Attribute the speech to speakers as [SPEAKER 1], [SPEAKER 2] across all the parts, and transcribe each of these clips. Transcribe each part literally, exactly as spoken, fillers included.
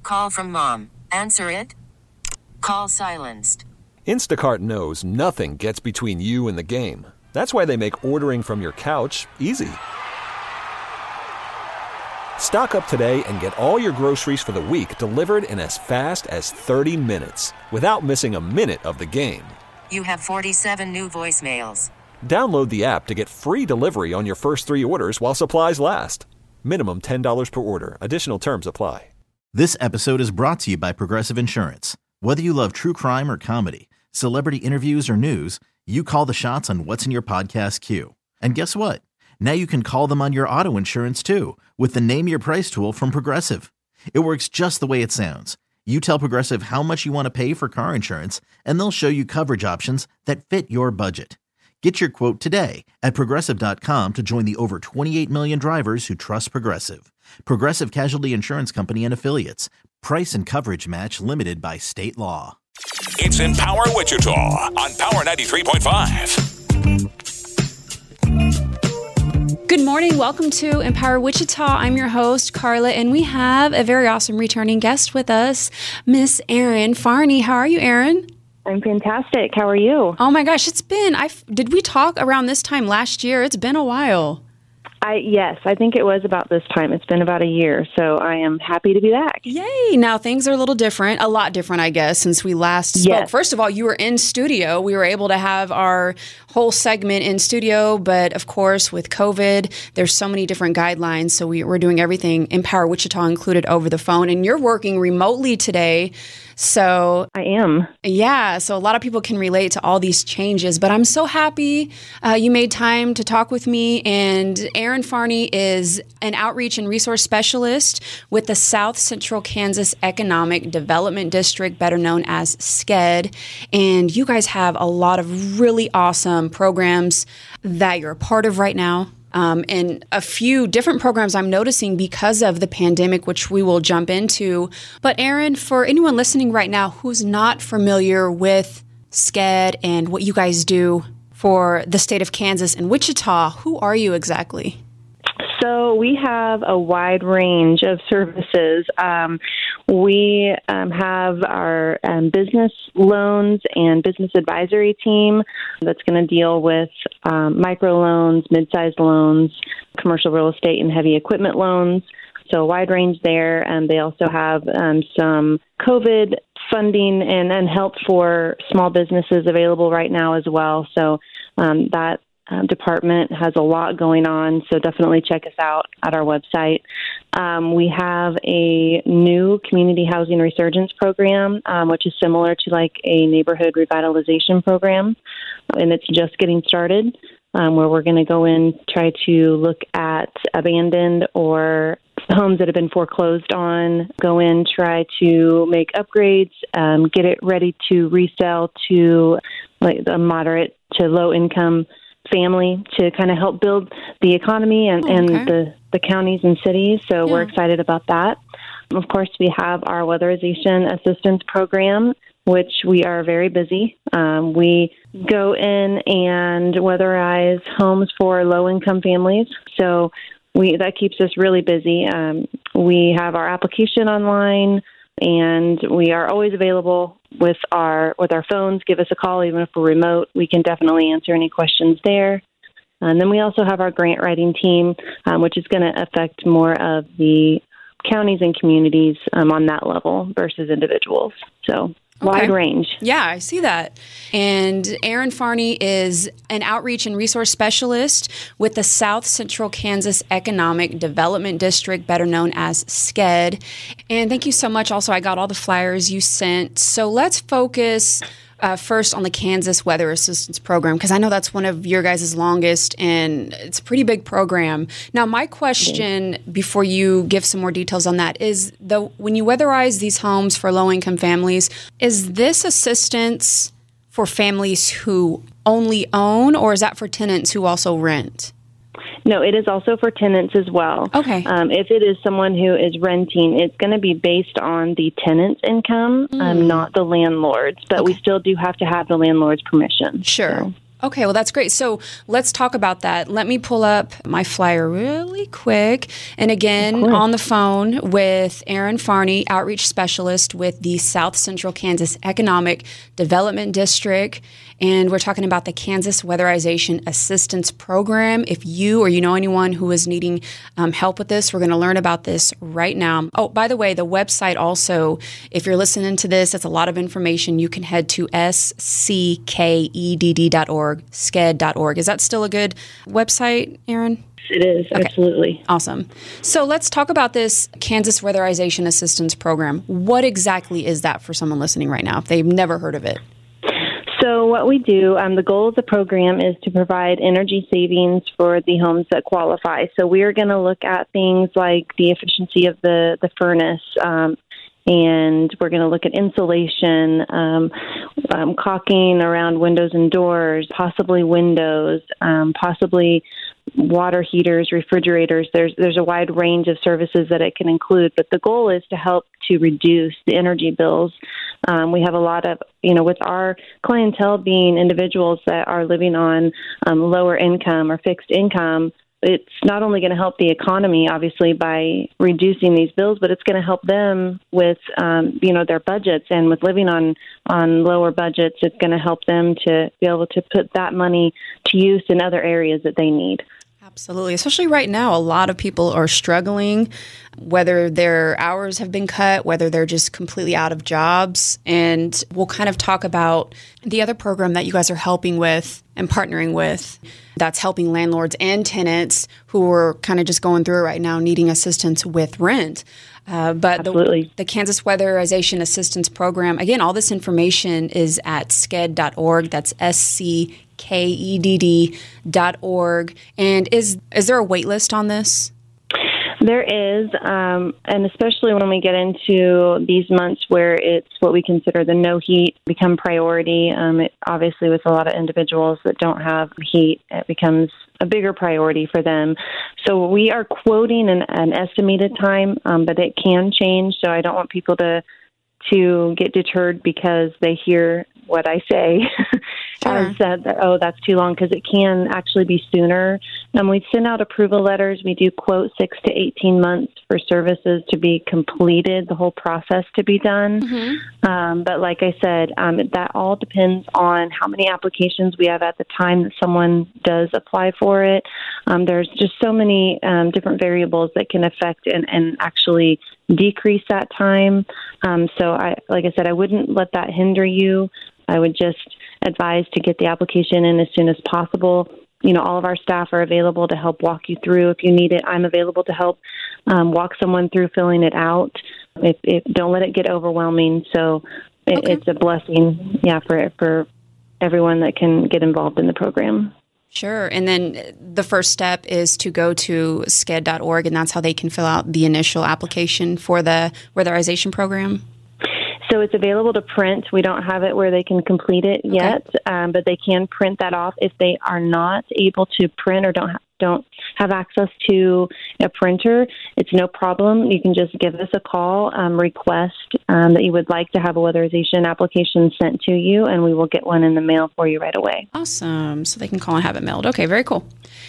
[SPEAKER 1] Call from mom. Answer it. Call silenced.
[SPEAKER 2] Instacart knows nothing gets between you and the game. That's why they make ordering from your couch easy. Stock up today and get all your groceries for the week delivered in as fast as thirty minutes without missing a minute of the game.
[SPEAKER 1] You have forty-seven new voicemails.
[SPEAKER 2] Download the app to get free delivery on your first three orders while supplies last. Minimum ten dollars per order. Additional terms apply.
[SPEAKER 3] This episode is brought to you by Progressive Insurance. Whether you love true crime or comedy, celebrity interviews or news, you call the shots on what's in your podcast queue. And guess what? Now you can call them on your auto insurance too with the Name Your Price tool from Progressive. It works just the way it sounds. You tell Progressive how much you want to pay for car insurance, and they'll show you coverage options that fit your budget. Get your quote today at Progressive dot com to join the over twenty-eight million drivers who trust Progressive. Progressive Casualty Insurance Company and Affiliates. Price and coverage match limited by state law.
[SPEAKER 4] It's Empower Wichita on Power ninety-three point five.
[SPEAKER 5] Good morning. Welcome to Empower Wichita. I'm your host, Carla, and we have a very awesome returning guest with us, Miss Erin Farney. How are you, Erin?
[SPEAKER 6] I'm fantastic. How are you?
[SPEAKER 5] Oh my gosh, it's been, I did we talk around this time last year? It's been a while.
[SPEAKER 6] I yes, I think it was about this time. It's been about a year, so I am happy to be back.
[SPEAKER 5] Yay! Now things are a little different, a lot different, I guess, since we last spoke.
[SPEAKER 6] Yes.
[SPEAKER 5] First of all, you were in studio. We were able to have our whole segment in studio, but of course, with COVID, there's so many different guidelines, so we, we're doing everything, Empower Wichita included, over the phone, and you're working remotely today. So
[SPEAKER 6] I am.
[SPEAKER 5] Yeah, so a lot of people can relate to all these changes, but I'm so happy uh, you made time to talk with me. And Erin Farney is an outreach and resource specialist with the South Central Kansas Economic Development District, better known as S C E D. And you guys have a lot of really awesome programs that you're a part of right now. Um, and a few different programs I'm noticing because of the pandemic, which we will jump into. But Erin, for anyone listening right now who's not familiar with S C E D and what you guys do for the state of Kansas and Wichita, who are you exactly?
[SPEAKER 6] So we have a wide range of services. Um, we um, have our um, business loans and business advisory team that's going to deal with um, microloans, mid-sized loans, commercial real estate, and heavy equipment loans. So a wide range there. And they also have um, some COVID funding and, and help for small businesses available right now as well. So um, that Um, department has a lot going on, so definitely check us out at our website. Um, we have a new community housing resurgence program, um, which is similar to like a neighborhood revitalization program, and it's just getting started, um, where we're going to go in, try to look at abandoned or homes that have been foreclosed on, go in, try to make upgrades, um, get it ready to resell to like a moderate to low income family to kind of help build the economy and,
[SPEAKER 5] oh, okay.
[SPEAKER 6] and the, the counties and cities. So yeah. We're excited about that. Of course, we have our weatherization assistance program, which we are very busy. Um, we go in and weatherize homes for low-income families. So we that keeps us really busy. Um, we have our application online, and we are always available with our with our phones. Give us a call, even if we're remote. We can definitely answer any questions there. And then we also have our grant writing team, um, which is going to affect more of the counties and communities um, on that level versus individuals. So wide
[SPEAKER 5] okay.
[SPEAKER 6] range.
[SPEAKER 5] Yeah, I see that. And Erin Farney is an outreach and resource specialist with the South Central Kansas Economic Development District, better known as S C E D. And thank you so much. Also, I got all the flyers you sent. So let's focus uh, first on the Kansas Weather Assistance Program, because I know that's one of your guys' longest, and it's a pretty big program. Now, my question, mm-hmm. before you give some more details on that, is the when you weatherize these homes for low-income families, is this assistance for families who only own, or is that for tenants who also rent?
[SPEAKER 6] No, it is also for tenants as well.
[SPEAKER 5] Okay.
[SPEAKER 6] Um, if it is someone who is renting, it's going to be based on the tenant's income, mm. um, not the landlord's. But okay. we still do have to have the landlord's permission.
[SPEAKER 5] Sure.
[SPEAKER 6] So.
[SPEAKER 5] Okay, well, that's great. So let's talk about that. Let me pull up my flyer really quick. And again, on the phone with Erin Farney, Outreach Specialist with the South Central Kansas Economic Development District. And we're talking about the Kansas Weatherization Assistance Program. If you or you know anyone who is needing um, help with this, we're going to learn about this right now. Oh, by the way, the website also, if you're listening to this, it's a lot of information. You can head to S C K E D D dot org, S C E D dot org. Is that still a good website, Erin?
[SPEAKER 6] It is, okay. Absolutely.
[SPEAKER 5] Awesome. So let's talk about this Kansas Weatherization Assistance Program. What exactly is that for someone listening right now if they've never heard of it?
[SPEAKER 6] So what we do, um, the goal of the program is to provide energy savings for the homes that qualify. So we are going to look at things like the efficiency of the, the furnace, um, and we're going to look at insulation, um, um, caulking around windows and doors, possibly windows, um, possibly water heaters, refrigerators. There's there's a wide range of services that it can include, but the goal is to help to reduce the energy bills. Um, we have a lot of, you know, with our clientele being individuals that are living on um, lower income or fixed income, it's not only going to help the economy, obviously, by reducing these bills, but it's going to help them with, um, you know, their budgets. And with living on, on lower budgets, it's going to help them to be able to put that money to use in other areas that they need.
[SPEAKER 5] Absolutely. Especially right now, a lot of people are struggling, whether their hours have been cut, whether they're just completely out of jobs. And we'll kind of talk about the other program that you guys are helping with and partnering with that's helping landlords and tenants who are kind of just going through it right now, needing assistance with rent. Uh, but the, the Kansas Weatherization Assistance Program, again, all this information is at S C E D dot org. That's S C K E D D dot org. And is is there a wait list on this?
[SPEAKER 6] There is, um, and especially when we get into these months where it's what we consider the no heat become priority. Um, it, obviously, with a lot of individuals that don't have heat, it becomes a bigger priority for them. So we are quoting an, an estimated time, um, but it can change. So I don't want people to to get deterred because they hear what I say.
[SPEAKER 5] Sure.
[SPEAKER 6] As said that, oh, that's too long, because it can actually be sooner. Um, we send out approval letters. We do quote six to eighteen months for services to be completed, the whole process to be done. Mm-hmm. Um, but like I said, um, that all depends on how many applications we have at the time that someone does apply for it. Um, there's just so many um, different variables that can affect and, and actually decrease that time. Um, so, I, like I said, I wouldn't let that hinder you. I would just advise to get the application in as soon as possible. You know, all of our staff are available to help walk you through if you need it. I'm available to help um, walk someone through filling it out. If, if, don't let it get overwhelming. So it,
[SPEAKER 5] okay.
[SPEAKER 6] It's a blessing, yeah, for for everyone that can get involved in the program.
[SPEAKER 5] Sure. And then the first step is to go to S C E D dot org, and that's how they can fill out the initial application for the weatherization program.
[SPEAKER 6] So it's available to print. We don't have it where they can complete it
[SPEAKER 5] okay.
[SPEAKER 6] yet, um, but they can print that off. If they are not able to print or don't ha- don't have access to a printer, it's no problem. You can just give us a call, um, request um, that you would like to have a weatherization application sent to you, and we will get one in the mail for you right away.
[SPEAKER 5] Awesome. So they can call and have it mailed. Okay, very cool.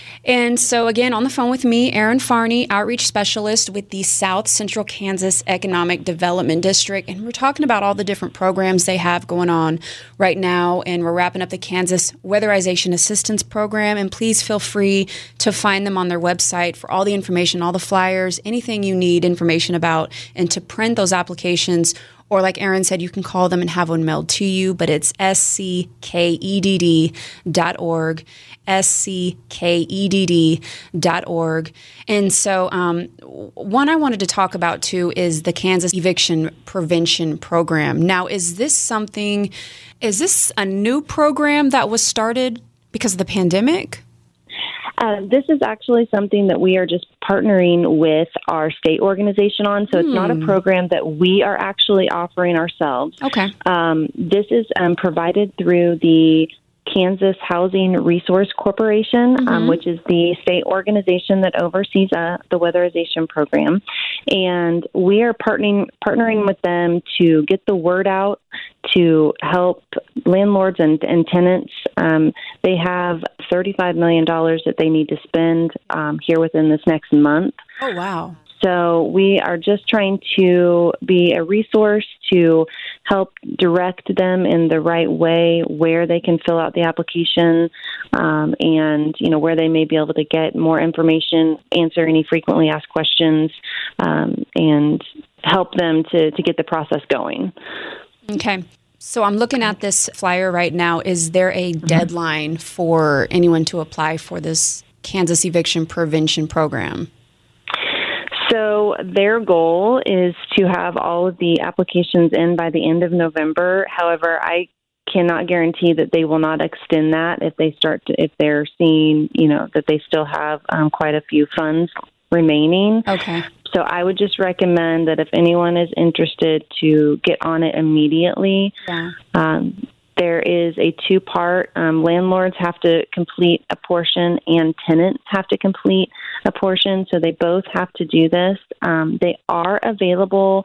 [SPEAKER 5] And so, again, on the phone with me, Erin Farney, Outreach Specialist with the South Central Kansas Economic Development District. And we're talking about all the different programs they have going on right now. And we're wrapping up the Kansas Weatherization Assistance Program. And please feel free to find them on their website for all the information, all the flyers, anything you need information about, and to print those applications. Or like Erin said, you can call them and have one mailed to you, but it's S C K E D D dot org, S C K E D D dot org. And so um, one I wanted to talk about, too, is the Kansas Eviction Prevention Program. Now, is this something, is this a new program that was started because of the pandemic?
[SPEAKER 6] Uh, this is actually something that we are just partnering with our state organization on. So it's mm. not a program that we are actually offering ourselves.
[SPEAKER 5] Okay.
[SPEAKER 6] Um, this is um, provided through the Kansas Housing Resource Corporation, mm-hmm. um, which is the state organization that oversees uh, the weatherization program. And we are partnering partnering with them to get the word out, to help landlords and, and tenants. Um, they have thirty-five million dollars that they need to spend um, here within this next month.
[SPEAKER 5] Oh, wow.
[SPEAKER 6] So we are just trying to be a resource to help direct them in the right way, where they can fill out the application, um, and, you know, where they may be able to get more information, answer any frequently asked questions, um, and help them to, to get the process going.
[SPEAKER 5] Okay. So I'm looking at this flyer right now. Is there a mm-hmm. deadline for anyone to apply for this Kansas Eviction Prevention Program?
[SPEAKER 6] So their goal is to have all of the applications in by the end of November. However, I cannot guarantee that they will not extend that if they start to, if they're seeing, you know, that they still have um, quite a few funds remaining.
[SPEAKER 5] Okay.
[SPEAKER 6] So I would just recommend that if anyone is interested to get on it immediately.
[SPEAKER 5] Yeah.
[SPEAKER 6] Um, There is a two-part. Um, landlords have to complete a portion and tenants have to complete a portion, so they both have to do this. Um, they are available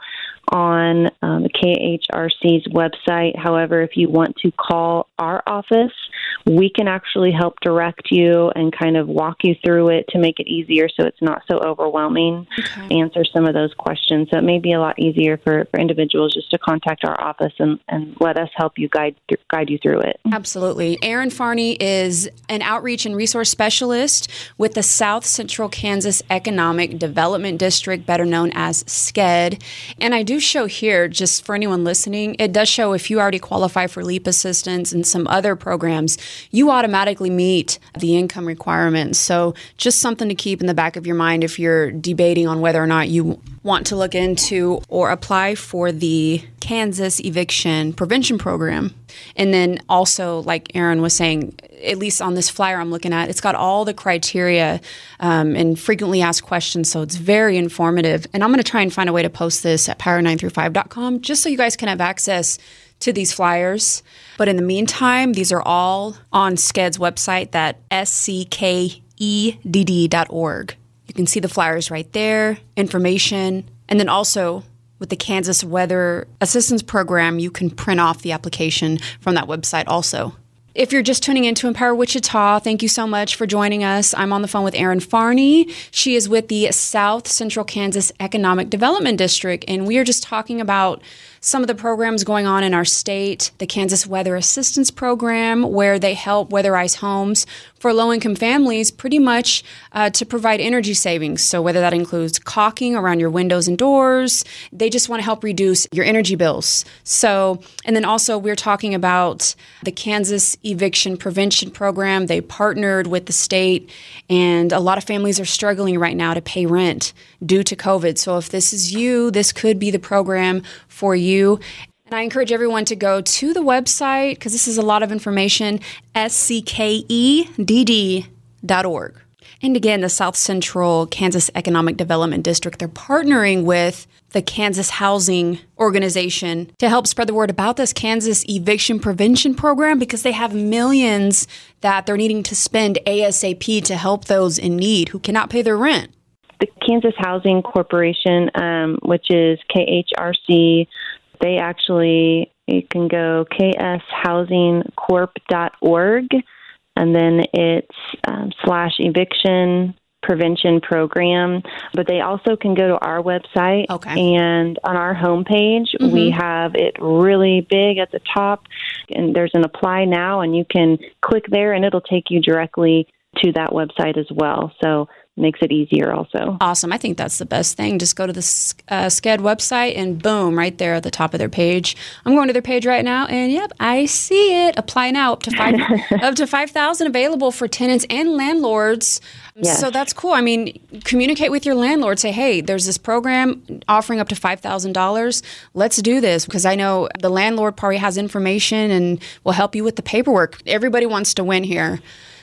[SPEAKER 6] on um, the K H R C's website. However, if you want to call our office, we can actually help direct you and kind of walk you through it to make it easier so it's not so overwhelming,
[SPEAKER 5] okay.
[SPEAKER 6] answer some of those questions. So it may be a lot easier for, for individuals just to contact our office and, and let us help you guide guide you through it.
[SPEAKER 5] Absolutely. Erin Farney is an outreach and resource specialist with the South Central Kansas Economic Development District, better known as SCED. And I do show here, just for anyone listening, it does show if you already qualify for LEAP assistance and some other programs, you automatically meet the income requirements. So just something to keep in the back of your mind if you're debating on whether or not you want to look into or apply for the Kansas Eviction Prevention Program. And then also, like Erin was saying, at least on this flyer I'm looking at, it's got all the criteria um, and frequently asked questions, so it's very informative. And I'm going to try and find a way to post this at power nine three five dot com just so you guys can have access to these flyers. But in the meantime, these are all on SCED's website, that S C K E D D dot org. You can see the flyers right there, information, and then also with the Kansas Weather Assistance Program, you can print off the application from that website also. If you're just tuning into Empower Wichita, thank you so much for joining us. I'm on the phone with Erin Farney. She is with the South Central Kansas Economic Development District, and we are just talking about some of the programs going on in our state, the Kansas Weather Assistance Program, where they help weatherize homes for low-income families pretty much uh, to provide energy savings. So whether that includes caulking around your windows and doors, they just want to help reduce your energy bills. So, and then also we're talking about the Kansas Eviction Prevention Program. They partnered with the state, and a lot of families are struggling right now to pay rent due to COVID. So if this is you, this could be the program for you. And I encourage everyone to go to the website, because this is a lot of information, S C K E D D dot org. And again, the South Central Kansas Economic Development District, they're partnering with the Kansas Housing Organization to help spread the word about this Kansas Eviction Prevention Program, because they have millions that they're needing to spend ASAP to help those in need who cannot pay their rent.
[SPEAKER 6] The Kansas Housing Corporation, um, which is K H R C, they actually, you can go k s housing corp dot org, and then it's um, slash eviction prevention program. But they also can go to our website,
[SPEAKER 5] okay.
[SPEAKER 6] and on our homepage,
[SPEAKER 5] mm-hmm.
[SPEAKER 6] we have it really big at the top, and there's an apply now, and you can click there, and it'll take you directly to that website as well. So makes it easier also.
[SPEAKER 5] Awesome. I think that's the best thing. Just go to the uh, SCED website and boom, right there at the top of their page. I'm going to their page right now, and yep, I see it. Apply now. Up to five, up to five thousand available for tenants and landlords. Yes. So that's cool. I mean, communicate with your landlord. Say, hey, there's this program offering up to five thousand dollars. Let's do this, because I know the landlord probably has information and will help you with the paperwork. Everybody wants to win here.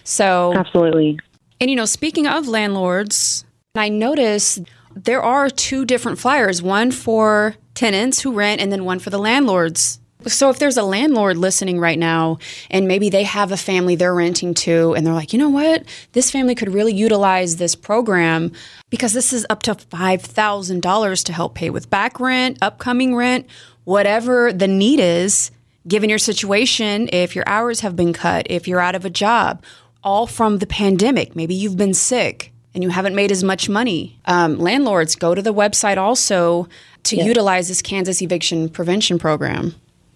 [SPEAKER 5] So
[SPEAKER 6] absolutely.
[SPEAKER 5] And, you know, speaking of landlords, I noticed there are two different flyers, one for tenants who rent and then one for the landlords So if there's a landlord listening right now and maybe they have a family they're renting to and they're like, you know what, this family could really utilize this program because this is up to five thousand dollars to help pay with back rent, upcoming rent, whatever the need is, given your situation, if your hours have been cut, if you're out of a job, all from the pandemic, maybe you've been sick and you haven't made as much money. Um, landlords, go to the website also to yes. utilize this Kansas Eviction Prevention Program.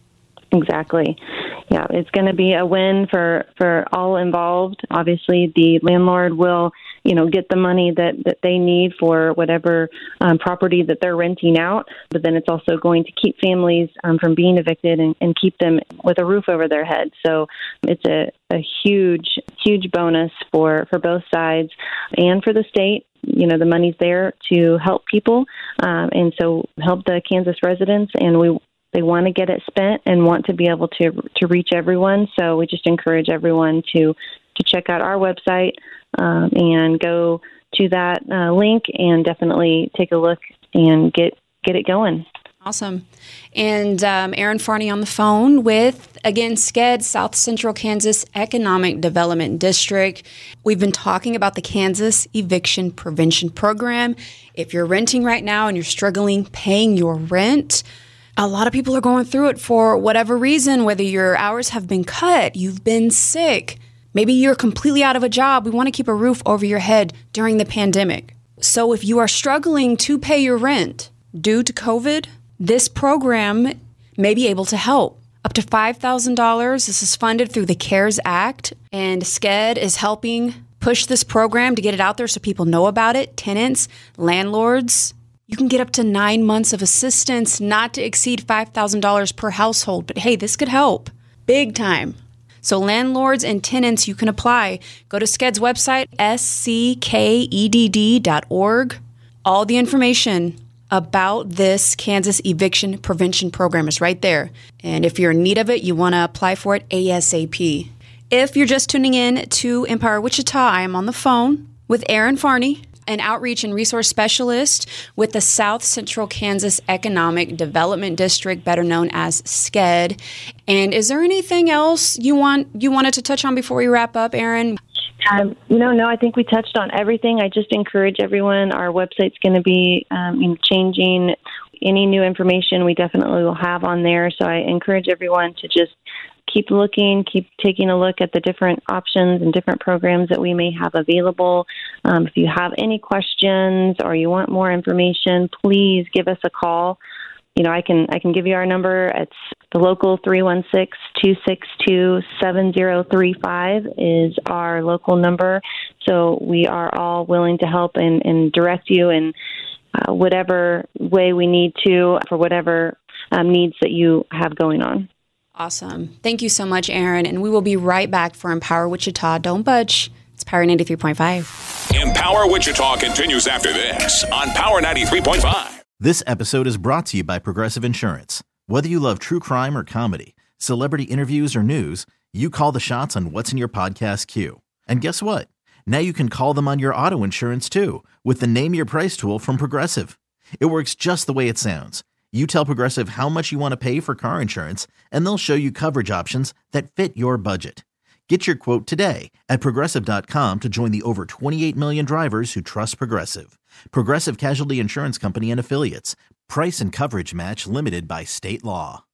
[SPEAKER 6] Exactly. Yeah, it's going to be a win for, for all involved. Obviously, the landlord will, you know, get the money that, that they need for whatever um, property that they're renting out. But then it's also going to keep families um, from being evicted and, and keep them with a roof over their head. So it's a, a huge, huge bonus for, for both sides and for the state. You know, the money's there to help people um, and so help the Kansas residents. And we They want to get it spent and want to be able to to reach everyone. So we just encourage everyone to, to check out our website um, and go to that uh, link and definitely take a look and get get it going.
[SPEAKER 5] Awesome. And um, Erin Farney on the phone with, again, SCED, South Central Kansas Economic Development District. We've been talking about the Kansas Eviction Prevention Program. If you're renting right now and you're struggling paying your rent, a lot of people are going through it for whatever reason, whether your hours have been cut, you've been sick, maybe you're completely out of a job. We want to keep a roof over your head during the pandemic. So if you are struggling to pay your rent due to COVID, this program may be able to help. Up to five thousand dollars. This is funded through the CARES Act, and SCED is helping push this program to get it out there so people know about it. Tenants, landlords, you can get up to nine months of assistance, not to exceed five thousand dollars per household. But hey, this could help big time. So landlords and tenants, you can apply. Go to SCED's website, S C K E D D dot org. All the information about this Kansas Eviction Prevention Program is right there. And if you're in need of it, you want to apply for it ASAP. If you're just tuning in to Empower Wichita, I am on the phone with Erin Farney, an outreach and resource specialist with the South Central Kansas Economic Development District, better known as SCED. And is there anything else you want you wanted to touch on before we wrap up, Erin?
[SPEAKER 6] Um, you know, no, I think we touched on everything. I just encourage everyone. Our website's going to be um, you know, changing. Any new information we definitely will have on there. So I encourage everyone to just keep looking, keep taking a look at the different options and different programs that we may have available. Um, if you have any questions or you want more information, please give us a call. You know, I can I can give you our number. It's the local three one six, two six two, seven zero three five is our local number. So we are all willing to help and, and direct you in uh, whatever way we need to for whatever um, needs that you have going on.
[SPEAKER 5] Awesome. Thank you so much, Erin. And we will be right back for Empower Wichita. Don't budge. It's Power ninety-three point five.
[SPEAKER 4] Empower Wichita continues after this on Power ninety-three point five.
[SPEAKER 3] This episode is brought to you by Progressive Insurance. Whether you love true crime or comedy, celebrity interviews or news, you call the shots on what's in your podcast queue. And guess what? Now you can call them on your auto insurance too with the Name Your Price tool from Progressive. It works just the way it sounds. You tell Progressive how much you want to pay for car insurance, and they'll show you coverage options that fit your budget. Get your quote today at Progressive dot com to join the over twenty-eight million drivers who trust Progressive. Progressive Casualty Insurance Company and Affiliates. Price and coverage match limited by state law.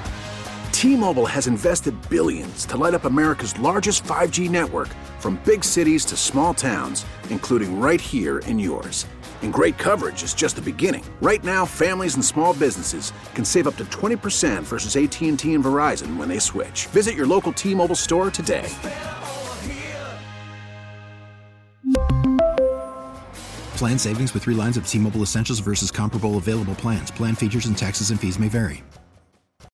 [SPEAKER 7] T-Mobile has invested billions to light up America's largest five G network, from big cities to small towns, including right here in yours. And great coverage is just the beginning. Right now, families and small businesses can save up to twenty percent versus A T and T and Verizon when they switch. Visit your local T-Mobile store today.
[SPEAKER 8] Plan savings with three lines of T-Mobile Essentials versus comparable available plans. Plan features and taxes and fees may vary.